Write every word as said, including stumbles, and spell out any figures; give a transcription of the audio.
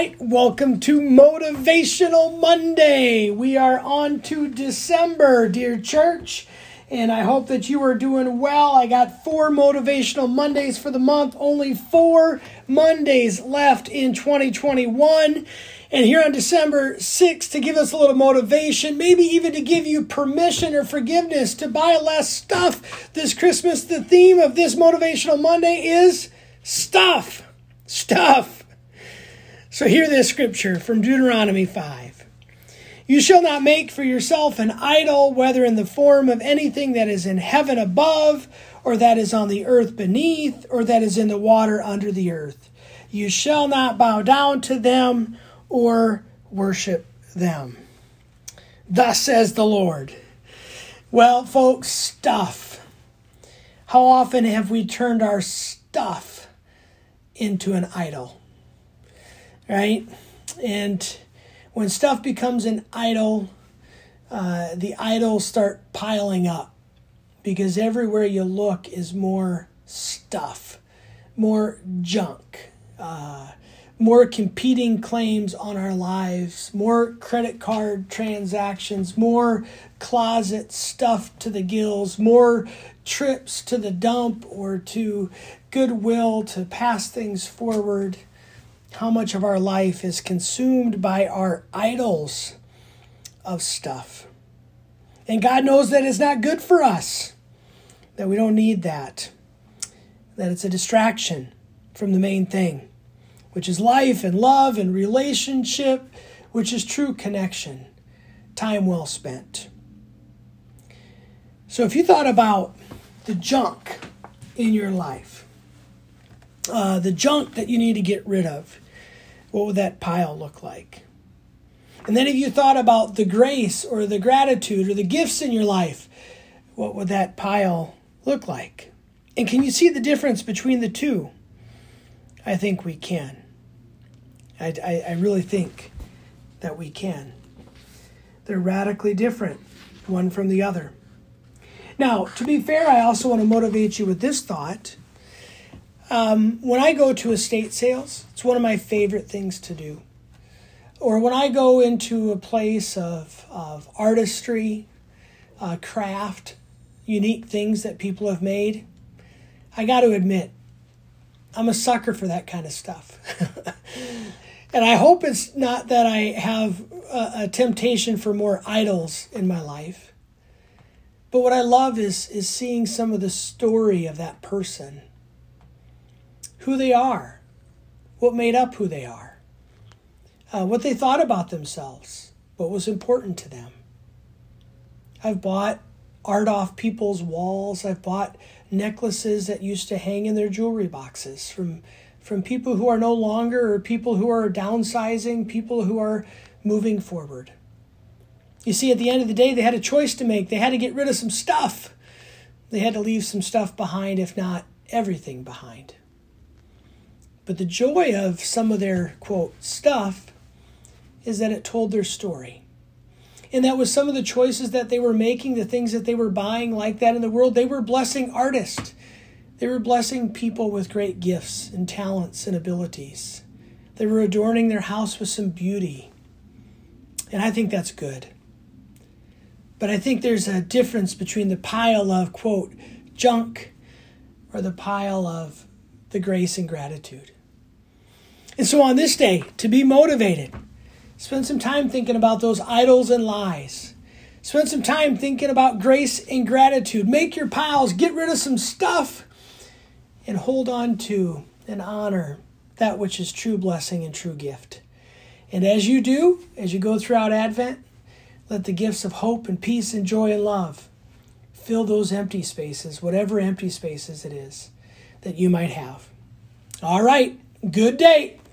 right, welcome to Motivational Monday. We are on to December, dear church, and I hope that you are doing well. I got four Motivational Mondays for the month, only four Mondays left in twenty twenty-one. And here on December sixth, to give us a little motivation, maybe even to give you permission or forgiveness to buy less stuff this Christmas, the theme of this Motivational Monday is stuff. Stuff. So hear this scripture from Deuteronomy five. You shall not make for yourself an idol, whether in the form of anything that is in heaven above, or that is on the earth beneath, or that is in the water under the earth. You shall not bow down to them or worship them. Thus says the Lord. Well, folks, stuff. How often have we turned our stuff into an idol? Right? And when stuff becomes an idol, uh, the idols start piling up because everywhere you look is more stuff, more junk, uh, more competing claims on our lives, more credit card transactions, more closet stuff to the gills, more trips to the dump or to Goodwill to pass things forward. How much of our life is consumed by our idols of stuff. And God knows that it's not good for us, that we don't need that, that it's a distraction from the main thing, which is life and love and relationship, which is true connection, time well spent. So if you thought about the junk in your life, uh, the junk that you need to get rid of, what would that pile look like? And then if you thought about the grace or the gratitude or the gifts in your life, what would that pile look like? And can you see the difference between the two? I think we can. I, I, I really think that we can. They're radically different, one from the other. Now, to be fair, I also want to motivate you with this thought. Um, when I go to estate sales, it's one of my favorite things to do. Or when I go into a place of, of artistry, uh, craft, unique things that people have made, I got to admit, I'm a sucker for that kind of stuff. And I hope it's not that I have a, a temptation for more idols in my life. But what I love is, is seeing some of the story of that person. Who they are, what made up who they are, uh, what they thought about themselves, what was important to them. I've bought art off people's walls. I've bought necklaces that used to hang in their jewelry boxes from, from people who are no longer, or people who are downsizing, people who are moving forward. You see, at the end of the day, they had a choice to make. They had to get rid of some stuff. They had to leave some stuff behind, if not everything behind. But the joy of some of their, quote, stuff is that it told their story. And that was some of the choices that they were making, the things that they were buying like that in the world. They were blessing artists. They were blessing people with great gifts and talents and abilities. They were adorning their house with some beauty. And I think that's good. But I think there's a difference between the pile of, quote, junk or the pile of the grace and gratitude. And so on this day, to be motivated, spend some time thinking about those idols and lies. Spend some time thinking about grace and gratitude. Make your piles, get rid of some stuff, and hold on to and honor that which is true blessing and true gift. And as you do, as you go throughout Advent, let the gifts of hope and peace and joy and love fill those empty spaces, whatever empty spaces it is that you might have. All right, good day.